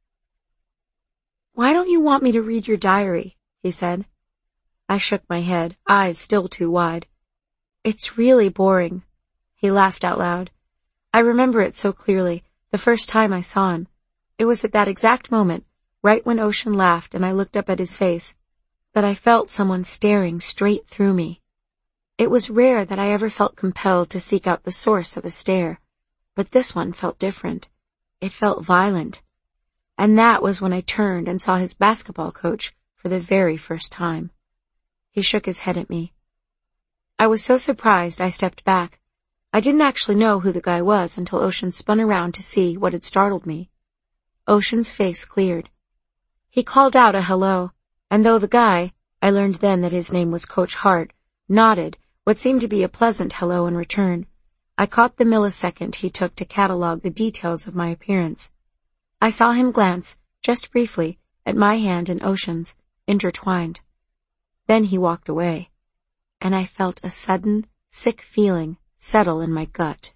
"Why don't you want me to read your diary?" he said. I shook my head, eyes still too wide. "It's really boring." He laughed out loud. I remember it so clearly, the first time I saw him. It was at that exact moment, right when Ocean laughed and I looked up at his face, that I felt someone staring straight through me. It was rare that I ever felt compelled to seek out the source of a stare, but this one felt different. It felt violent. And that was when I turned and saw his basketball coach for the very first time. He shook his head at me. I was so surprised I stepped back. I didn't actually know who the guy was until Ocean spun around to see what had startled me. Ocean's face cleared. He called out a hello, and though the guy, I learned then that his name was Coach Hart, nodded what seemed to be a pleasant hello in return, I caught the millisecond he took to catalog the details of my appearance. I saw him glance, just briefly, at my hand and Ocean's, intertwined. Then he walked away, and I felt a sudden, sick feeling settle in my gut.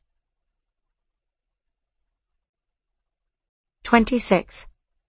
Twenty-six.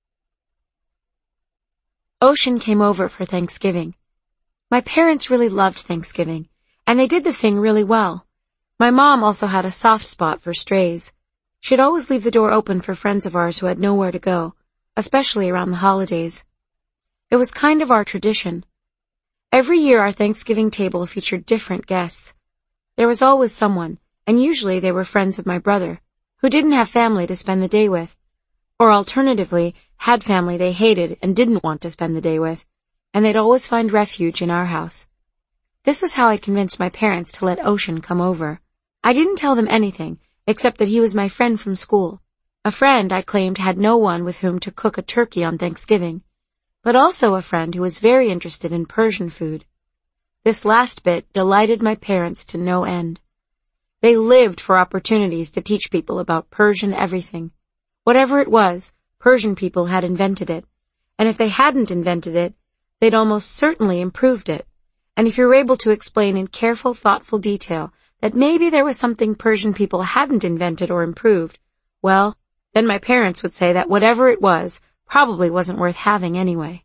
Ocean came over for Thanksgiving. My parents really loved Thanksgiving, and they did the thing really well. My mom also had a soft spot for strays. She'd always leave the door open for friends of ours who had nowhere to go, especially around the holidays. It was kind of our tradition. Every year our Thanksgiving table featured different guests. There was always someone, and usually they were friends of my brother, who didn't have family to spend the day with, or alternatively, had family they hated and didn't want to spend the day with, and they'd always find refuge in our house. This was how I convinced my parents to let Ocean come over. I didn't tell them anything, except that he was my friend from school, a friend I claimed had no one with whom to cook a turkey on Thanksgiving, but also a friend who was very interested in Persian food. This last bit delighted my parents to no end. They lived for opportunities to teach people about Persian everything. Whatever it was, Persian people had invented it, and if they hadn't invented it, they'd almost certainly improved it. And if you're able to explain in careful, thoughtful detail that maybe there was something Persian people hadn't invented or improved, well, then my parents would say that whatever it was probably wasn't worth having anyway.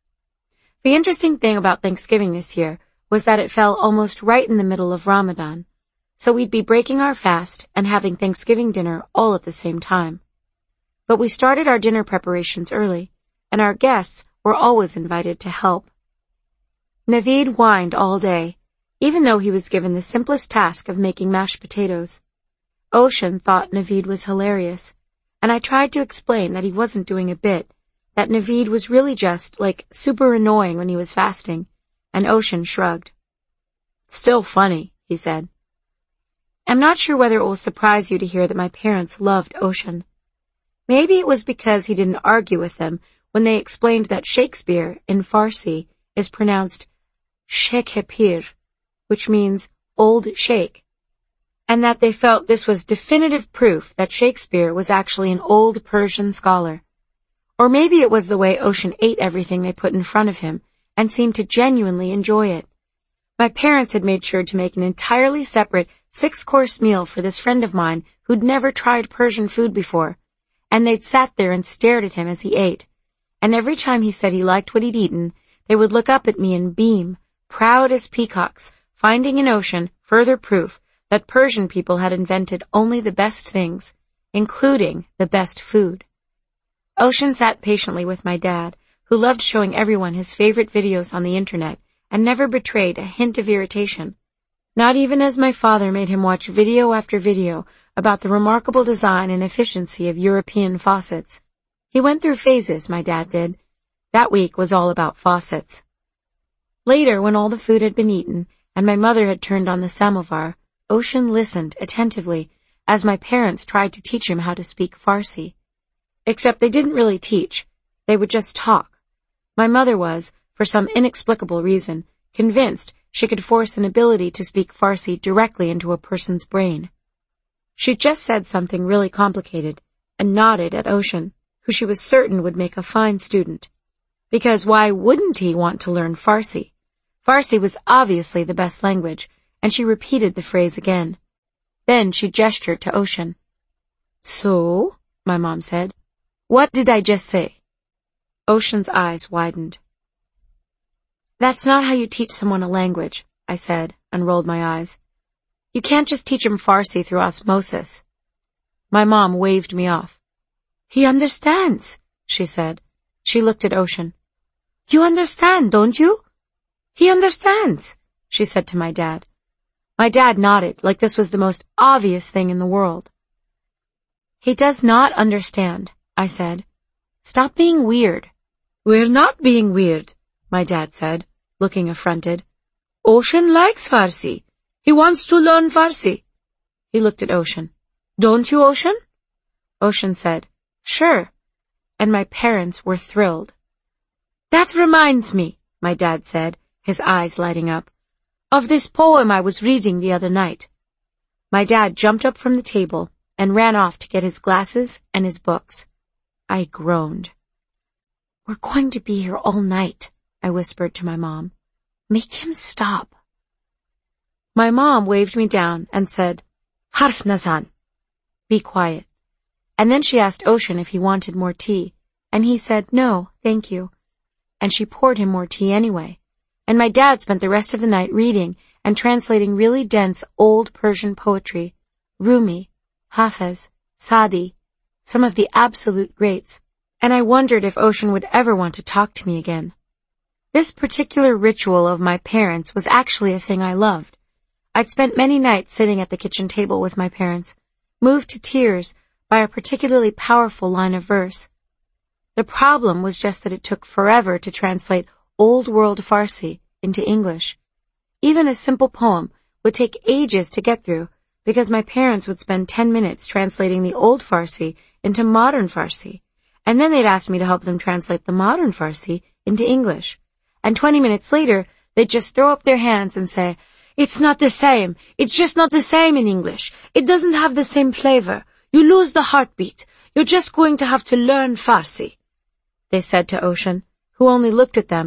The interesting thing about Thanksgiving this year was that it fell almost right in the middle of Ramadan, so we'd be breaking our fast and having Thanksgiving dinner all at the same time. But we started our dinner preparations early, and our guests were always invited to help. Naveed whined all day, even though he was given the simplest task of making mashed potatoes. Ocean thought Naveed was hilarious, and I tried to explain that he wasn't doing a bit, that Naveed was really just, like, super annoying when he was fasting, and Ocean shrugged. Still funny, he said. I'm not sure whether it will surprise you to hear that my parents loved Ocean. Maybe it was because he didn't argue with them when they explained that Shakespeare, in Farsi, is pronounced Shekhepir, which means old sheikh, and that they felt this was definitive proof that Shakespeare was actually an old Persian scholar. Or maybe it was the way Ocean ate everything they put in front of him and seemed to genuinely enjoy it. My parents had made sure to make an entirely separate six-course meal for this friend of mine who'd never tried Persian food before, and they'd sat there and stared at him as he ate, and every time he said he liked what he'd eaten, they would look up at me and beam, proud as peacocks, finding in Ocean further proof that Persian people had invented only the best things, including the best food. Ocean sat patiently with my dad, who loved showing everyone his favorite videos on the internet and never betrayed a hint of irritation, not even as my father made him watch video after video about the remarkable design and efficiency of European faucets. He went through phases, my dad did. That week was all about faucets. Later, when all the food had been eaten and my mother had turned on the samovar, Ocean listened attentively as my parents tried to teach him how to speak Farsi. Except they didn't really teach. They would just talk. My mother was, for some inexplicable reason, convinced she could force an ability to speak Farsi directly into a person's brain. She just said something really complicated and nodded at Ocean, who she was certain would make a fine student. Because why wouldn't he want to learn Farsi? Farsi was obviously the best language, and she repeated the phrase again. Then she gestured to Ocean. So, my mom said, what did I just say? Ocean's eyes widened. That's not how you teach someone a language, I said, and rolled my eyes. You can't just teach him Farsi through osmosis. My mom waved me off. He understands, she said. She looked at Ocean. You understand, don't you? He understands, she said to my dad. My dad nodded like this was the most obvious thing in the world. He does not understand, I said. Stop being weird. We're not being weird, my dad said, looking affronted. Ocean likes Farsi. He wants to learn Farsi. He looked at Ocean. Don't you, Ocean? Ocean said, sure. And my parents were thrilled. That reminds me, my dad said, his eyes lighting up, of this poem I was reading the other night. My dad jumped up from the table and ran off to get his glasses and his books. I groaned. We're going to be here all night, I whispered to my mom. Make him stop. My mom waved me down and said, Harf nazan. Be quiet. And then she asked Ocean if he wanted more tea, and he said, no, thank you. And she poured him more tea anyway. And my dad spent the rest of the night reading and translating really dense old Persian poetry, Rumi, Hafez, Sadi, some of the absolute greats, and I wondered if Ocean would ever want to talk to me again. This particular ritual of my parents was actually a thing I loved. I'd spent many nights sitting at the kitchen table with my parents, moved to tears by a particularly powerful line of verse. The problem was just that it took forever to translate Old World Farsi into English. Even a simple poem would take ages to get through because my parents would spend ten minutes translating the old Farsi into modern Farsi, and then they'd ask me to help them translate the modern Farsi into English. And twenty minutes later, they'd just throw up their hands and say, it's not the same. It's just not the same in English. It doesn't have the same flavor. You lose the heartbeat. You're just going to have to learn Farsi, they said to Ocean, who only looked at them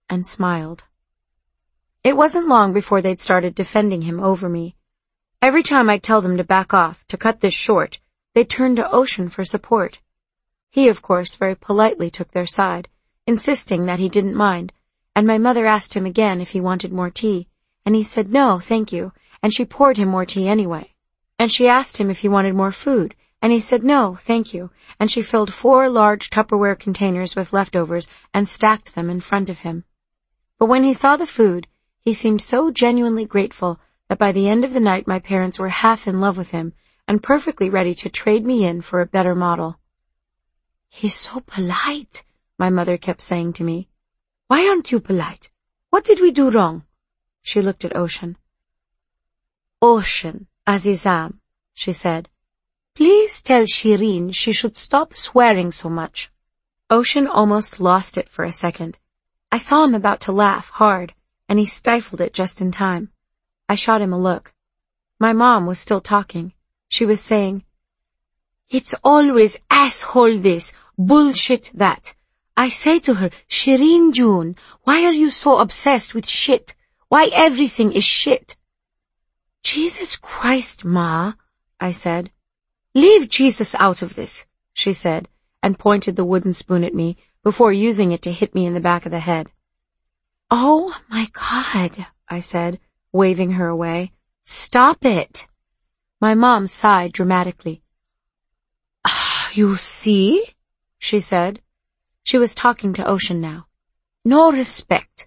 and smiled. It wasn't long before they'd started defending him over me. Every time I'd tell them to back off, to cut this short, they'd turn to Ocean for support. He, of course, very politely took their side, insisting that he didn't mind, and my mother asked him again if he wanted more tea, and he said no, thank you, and she poured him more tea anyway. And she asked him if he wanted more food, and he said no, thank you, and she filled four large Tupperware containers with leftovers and stacked them in front of him. But when he saw the food, he seemed so genuinely grateful that by the end of the night my parents were half in love with him and perfectly ready to trade me in for a better model. "He's so polite," my mother kept saying to me. "Why aren't you polite? What did we do wrong?" She looked at Ocean. "Ocean, Azizam," she said, "please tell Shireen she should stop swearing so much." Ocean almost lost it for a second. I saw him about to laugh hard, and he stifled it just in time. I shot him a look. My mom was still talking. She was saying, "It's always asshole this, bullshit that. I say to her, Shireen June, why are you so obsessed with shit? Why everything is shit?" "Jesus Christ, Ma," I said. "Leave Jesus out of this," she said, and pointed the wooden spoon at me before using it to hit me in the back of the head. "Oh, my God," I said, waving her away. "Stop it." My mom sighed dramatically. "Ah, you see?" she said. She was talking to Ocean now. "No respect."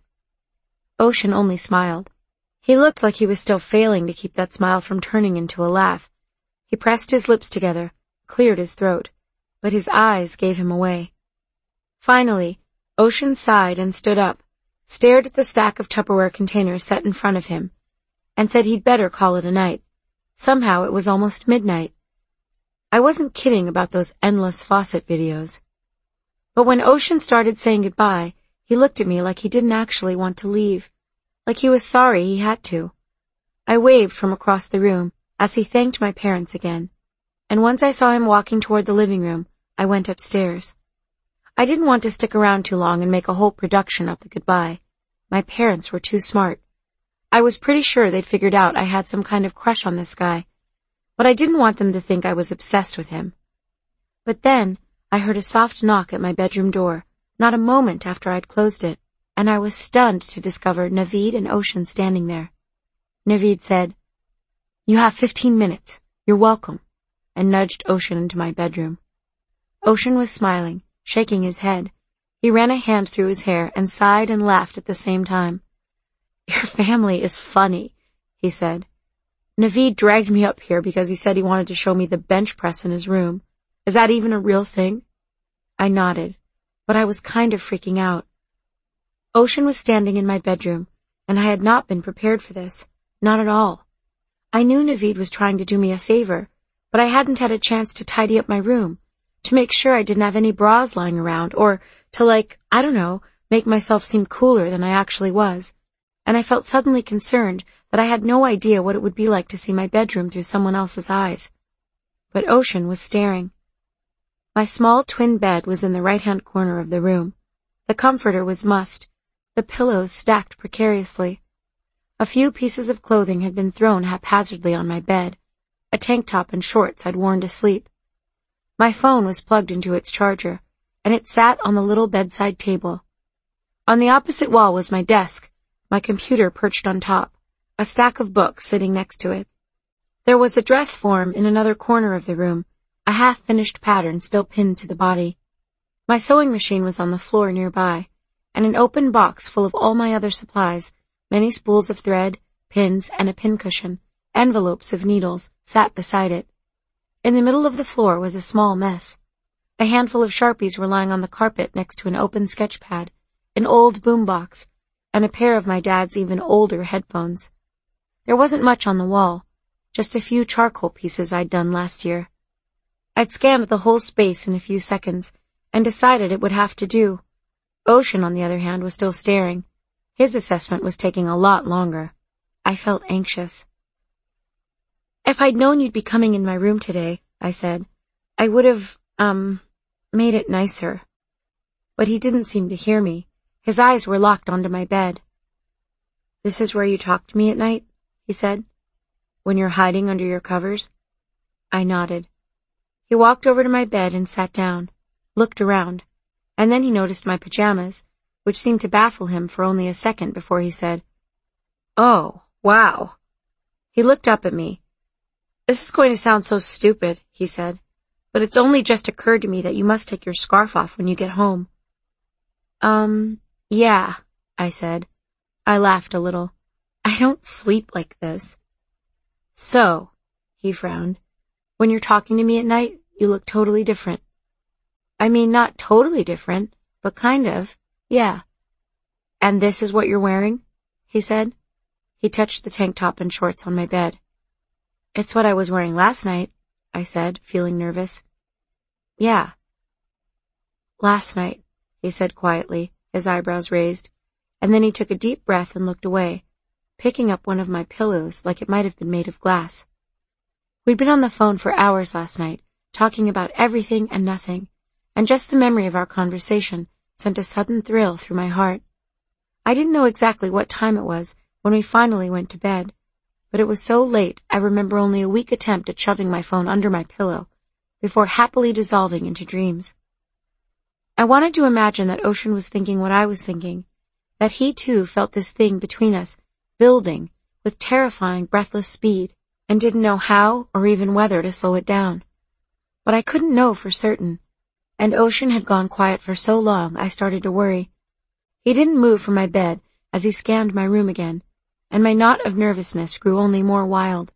Ocean only smiled. He looked like he was still failing to keep that smile from turning into a laugh. He pressed his lips together, cleared his throat, but his eyes gave him away. Finally, Ocean sighed and stood up, stared at the stack of Tupperware containers set in front of him, and said he'd better call it a night. Somehow it was almost midnight. I wasn't kidding about those endless faucet videos. But when Ocean started saying goodbye, he looked at me like he didn't actually want to leave, like he was sorry he had to. I waved from across the room as he thanked my parents again, and once I saw him walking toward the living room, I went upstairs. I didn't want to stick around too long and make a whole production of the goodbye. My parents were too smart. I was pretty sure they'd figured out I had some kind of crush on this guy, but I didn't want them to think I was obsessed with him. But then I heard a soft knock at my bedroom door, not a moment after I'd closed it, and I was stunned to discover Naveed and Ocean standing there. Naveed said, "You have fifteen minutes. You're welcome," and nudged Ocean into my bedroom. Ocean was smiling, shaking his head. He ran a hand through his hair and sighed and laughed at the same time. "Your family is funny," he said. "Naveed dragged me up here because he said he wanted to show me the bench press in his room. Is that even a real thing?" I nodded, but I was kind of freaking out. Ocean was standing in my bedroom, and I had not been prepared for this. Not at all. I knew Naveed was trying to do me a favor, but I hadn't had a chance to tidy up my room, to make sure I didn't have any bras lying around, or to, like, I don't know, make myself seem cooler than I actually was. And I felt suddenly concerned that I had no idea what it would be like to see my bedroom through someone else's eyes. But Ocean was staring. My small twin bed was in the right-hand corner of the room. The comforter was mussed, the pillows stacked precariously. A few pieces of clothing had been thrown haphazardly on my bed, a tank top and shorts I'd worn to sleep. My phone was plugged into its charger, and it sat on the little bedside table. On the opposite wall was my desk, my computer perched on top, a stack of books sitting next to it. There was a dress form in another corner of the room, a half-finished pattern still pinned to the body. My sewing machine was on the floor nearby, and an open box full of all my other supplies, many spools of thread, pins, and a pincushion, envelopes of needles, sat beside it. In the middle of the floor was a small mess. A handful of Sharpies were lying on the carpet next to an open sketch pad, an old boombox, and a pair of my dad's even older headphones. There wasn't much on the wall, just a few charcoal pieces I'd done last year. I'd scanned the whole space in a few seconds and decided it would have to do. Ocean, on the other hand, was still staring. His assessment was taking a lot longer. I felt anxious. "If I'd known you'd be coming in my room today," I said, "I would have, um, made it nicer." But he didn't seem to hear me. His eyes were locked onto my bed. "This is where you talk to me at night?" he said. "When you're hiding under your covers?" I nodded. He walked over to my bed and sat down, looked around, and then he noticed my pajamas, which seemed to baffle him for only a second before he said, "Oh, wow." He looked up at me. "This is going to sound so stupid," he said, "but it's only just occurred to me that you must take your scarf off when you get home." Um, yeah, I said. I laughed a little. "I don't sleep like this." "So," he frowned, "when you're talking to me at night, you look totally different." "I mean, not totally different, but kind of, yeah." "And this is what you're wearing?" he said. He touched the tank top and shorts on my bed. "It's what I was wearing last night," I said, feeling nervous. "Yeah." "Last night," he said quietly, his eyebrows raised, and then he took a deep breath and looked away, picking up one of my pillows like it might have been made of glass. We'd been on the phone for hours last night, talking about everything and nothing, and just the memory of our conversation sent a sudden thrill through my heart. I didn't know exactly what time it was when we finally went to bed, but it was so late I remember only a weak attempt at shoving my phone under my pillow before happily dissolving into dreams. I wanted to imagine that Ocean was thinking what I was thinking, that he too felt this thing between us building with terrifying, breathless speed and didn't know how or even whether to slow it down. But I couldn't know for certain, and Ocean had gone quiet for so long I started to worry. He didn't move from my bed as he scanned my room again, and my knot of nervousness grew only more wild.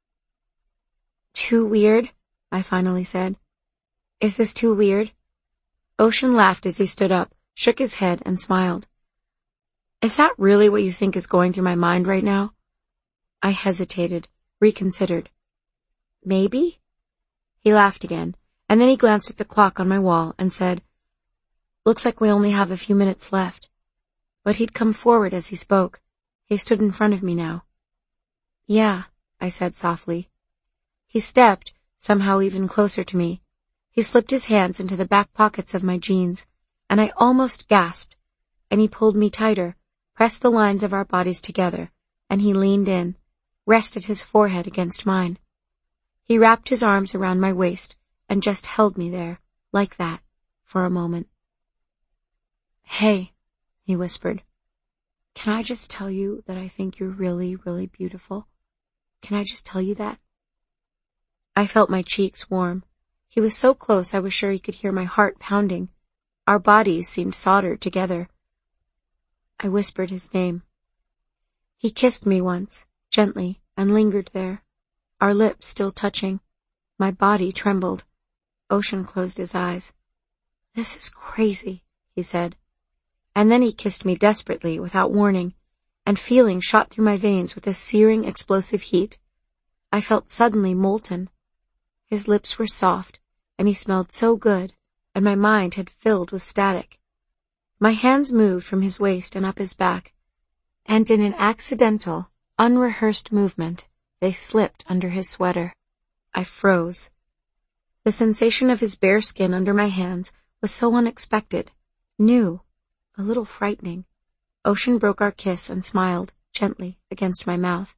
"Too weird?" I finally said. "Is this too weird?" Ocean laughed as he stood up, shook his head, and smiled. "Is that really what you think is going through my mind right now?" I hesitated, reconsidered. "Maybe?" He laughed again, and then he glanced at the clock on my wall and said, "Looks like we only have a few minutes left." But he'd come forward as he spoke. He stood in front of me now. "Yeah," I said softly. He stepped, somehow even closer to me. He slipped his hands into the back pockets of my jeans, and I almost gasped, and he pulled me tighter, pressed the lines of our bodies together, and he leaned in, rested his forehead against mine. He wrapped his arms around my waist and just held me there, like that, for a moment. "Hey," he whispered, "can I just tell you that I think you're really, really beautiful? Can I just tell you that?" I felt my cheeks warm. He was so close I was sure he could hear my heart pounding. Our bodies seemed soldered together. I whispered his name. He kissed me once, gently, and lingered there, our lips still touching. My body trembled. Ocean closed his eyes. "This is crazy," he said. And then he kissed me desperately, without warning, and feeling shot through my veins with a searing, explosive heat. I felt suddenly molten. His lips were soft, and he smelled so good, and my mind had filled with static. My hands moved from his waist and up his back, and in an accidental, unrehearsed movement, they slipped under his sweater. I froze. The sensation of his bare skin under my hands was so unexpected, new, a little frightening. Ocean broke our kiss and smiled, gently, against my mouth.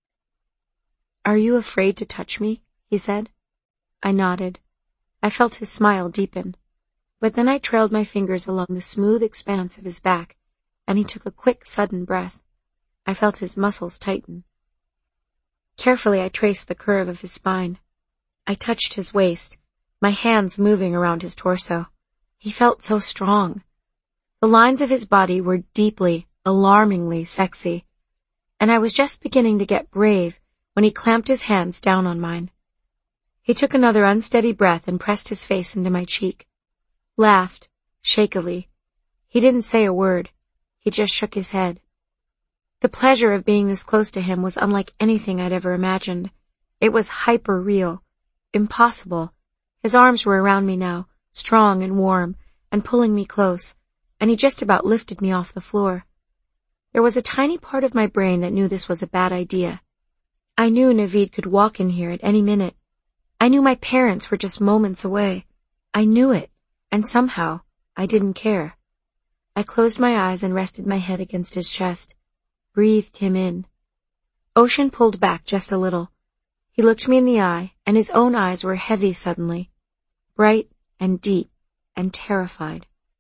"Are you afraid to touch me?" he said. I nodded. I felt his smile deepen. But then I trailed my fingers along the smooth expanse of his back, and he took a quick, sudden breath. I felt his muscles tighten. Carefully I traced the curve of his spine. I touched his waist, my hands moving around his torso. He felt so strong. The lines of his body were deeply, alarmingly sexy, and I was just beginning to get brave when he clamped his hands down on mine. He took another unsteady breath and pressed his face into my cheek. Laughed, shakily. He didn't say a word. He just shook his head. The pleasure of being this close to him was unlike anything I'd ever imagined. It was hyper-real, impossible. His arms were around me now, strong and warm, and pulling me close, and he just about lifted me off the floor. There was a tiny part of my brain that knew this was a bad idea. I knew Naveed could walk in here at any minute. I knew my parents were just moments away. I knew it, and somehow I didn't care. I closed my eyes and rested my head against his chest, breathed him in. Ocean pulled back just a little. He looked me in the eye, and his own eyes were heavy suddenly, bright and deep and terrified.